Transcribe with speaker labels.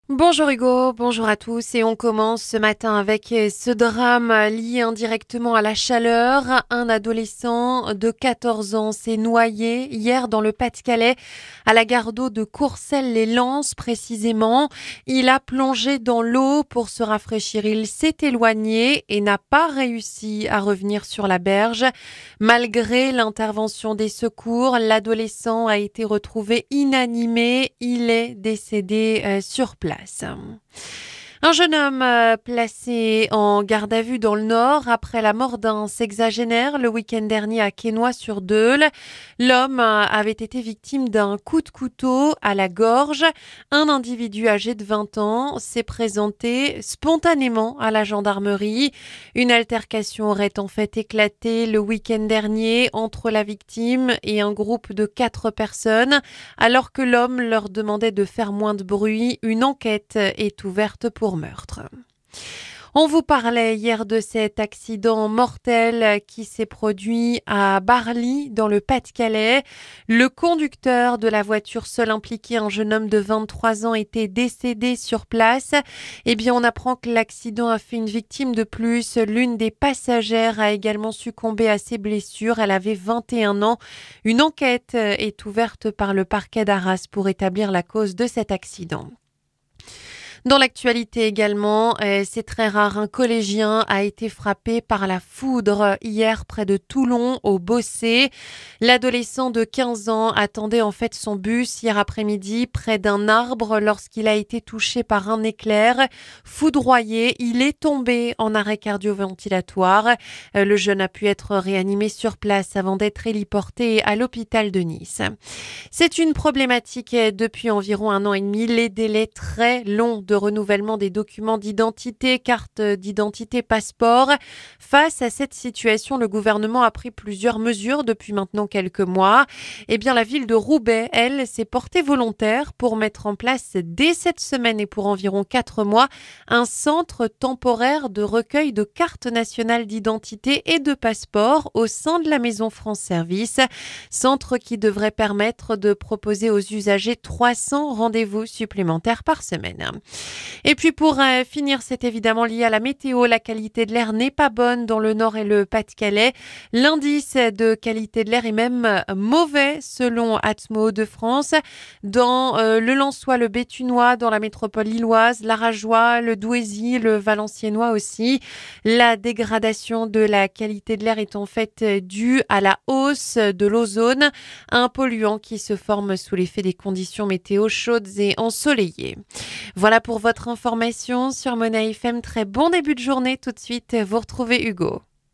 Speaker 1: Bonjour Hugo, bonjour à tous et on commence ce matin avec ce drame lié indirectement à la chaleur. Un adolescent de 14 ans s'est noyé hier dans le Pas-de-Calais à la gare d'eau de Courcelles-les-Lances précisément. Il a plongé dans l'eau pour se rafraîchir. Il s'est éloigné et n'a pas réussi à revenir sur la berge. Malgré l'intervention des secours, l'adolescent a été retrouvé inanimé. Il est décédé sur place. Un jeune homme placé en garde à vue dans le Nord après la mort d'un sexagénaire le week-end dernier à Quesnoy-sur-Deûle. L'homme avait été victime d'un coup de couteau à la gorge. Un individu âgé de 20 ans s'est présenté spontanément à la gendarmerie. Une altercation aurait en fait éclaté le week-end dernier entre la victime et un groupe de 4 personnes. Alors que l'homme leur demandait de faire moins de bruit, une enquête est ouverte pour meurtre. On vous parlait hier de cet accident mortel qui s'est produit à Barly, dans le Pas-de-Calais. Le conducteur de la voiture seul impliqué, un jeune homme de 23 ans, était décédé sur place. Eh bien, on apprend que l'accident a fait une victime de plus. L'une des passagères a également succombé à ses blessures. Elle avait 21 ans. Une enquête est ouverte par le parquet d'Arras pour établir la cause de cet accident. Dans l'actualité également, c'est très rare, un collégien a été frappé par la foudre hier près de Toulon, au Bossé. L'adolescent de 15 ans attendait en fait son bus hier après-midi près d'un arbre lorsqu'il a été touché par un éclair. Foudroyé, il est tombé en arrêt cardio-ventilatoire. Le jeune a pu être réanimé sur place avant d'être héliporté à l'hôpital de Nice. C'est une problématique depuis environ 1 an et demi, les délais très longs de renouvellement des documents d'identité, carte d'identité, passeport. Face à cette situation, le gouvernement a pris plusieurs mesures depuis maintenant quelques mois. Eh bien, la ville de Roubaix, elle, s'est portée volontaire pour mettre en place dès cette semaine et pour environ 4 mois un centre temporaire de recueil de cartes nationales d'identité et de passeport au sein de la Maison France Service. Centre qui devrait permettre de proposer aux usagers 300 rendez-vous supplémentaires par semaine. Et puis pour finir, c'est évidemment lié à la météo. La qualité de l'air n'est pas bonne dans le Nord et le Pas-de-Calais. L'indice de qualité de l'air est même mauvais selon Atmo de France. Dans le Lensois, le Béthunois, dans la métropole lilloise, l'Arageois, le Douaisis, le Valenciennois aussi. La dégradation de la qualité de l'air est en fait due à la hausse de l'ozone, un polluant qui se forme sous l'effet des conditions météo chaudes et ensoleillées. Voilà pour votre information sur Mona FM. Très bon début de journée. Tout de suite, vous retrouvez Hugo.